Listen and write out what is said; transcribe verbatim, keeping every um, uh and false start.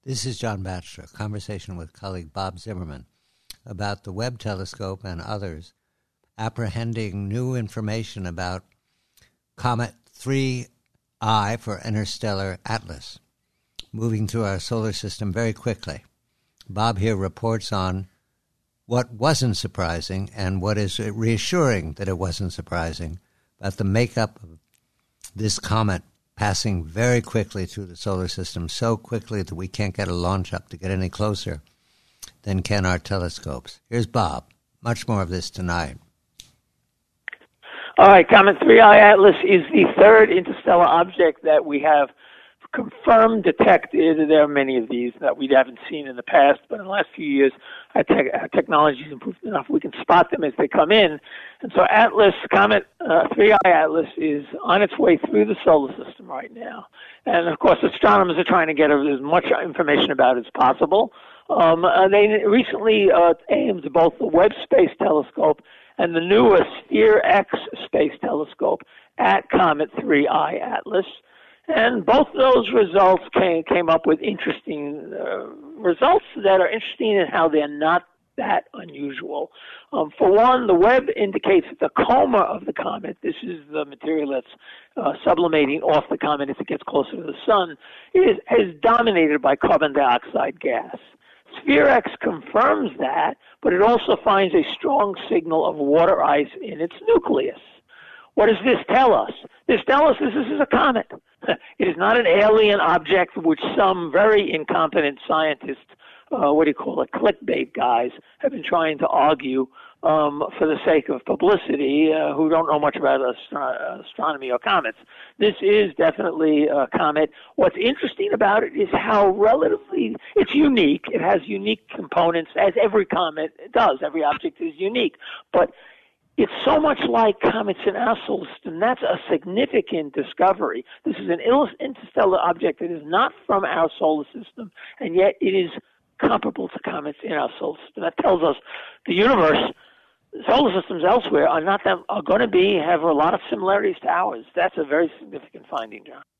This is John Batchelor, a conversation with colleague Bob Zimmerman about the Webb telescope and others apprehending new information about Comet three I for Interstellar Atlas, moving through our solar system very quickly. Bob here reports on what wasn't surprising and what is reassuring that it wasn't surprising about the makeup of this comet passing very quickly through the solar system, so quickly that we can't get a launch up to get any closer than can our telescopes. Here's Bob. Much more of this tonight. All right, Comet three I Atlas is the third interstellar object that we have confirmed detected. There are many of these that we haven't seen in the past, but in the last few years, our, te- our technology has improved enough we can spot them as they come in. And so Atlas, Comet uh, three I Atlas is on its way through the solar system right now. And, of course, astronomers are trying to get as much information about it as possible. Um, uh, they recently uh, aimed both the Webb Space Telescope and the newer Sphere-X Space Telescope at Comet three I Atlas. And both those results came, came up with interesting uh, results that are interesting in how they're not that unusual. Um, for one, the Webb indicates that the coma of the comet, this is the material that's uh, sublimating off the comet as it gets closer to the sun, is, is dominated by carbon dioxide gas. Sphere-X confirms that, but it also finds a strong signal of water ice in its nucleus. What does this tell us? This tells us this is a comet. It is not an alien object, which some very incompetent scientists, uh, what do you call it, clickbait guys, have been trying to argue um, for the sake of publicity, uh, who don't know much about astro- astronomy or comets. This is definitely a comet. What's interesting about it is how relatively, it's unique. It has unique components, as every comet does. Every object is unique. But it's so much like comets in our solar system. That's a significant discovery. This is an interstellar object that is not from our solar system, and yet it is comparable to comets in our solar system. That tells us the universe, solar systems elsewhere, are not that are going to be have a lot of similarities to ours. That's a very significant finding, John.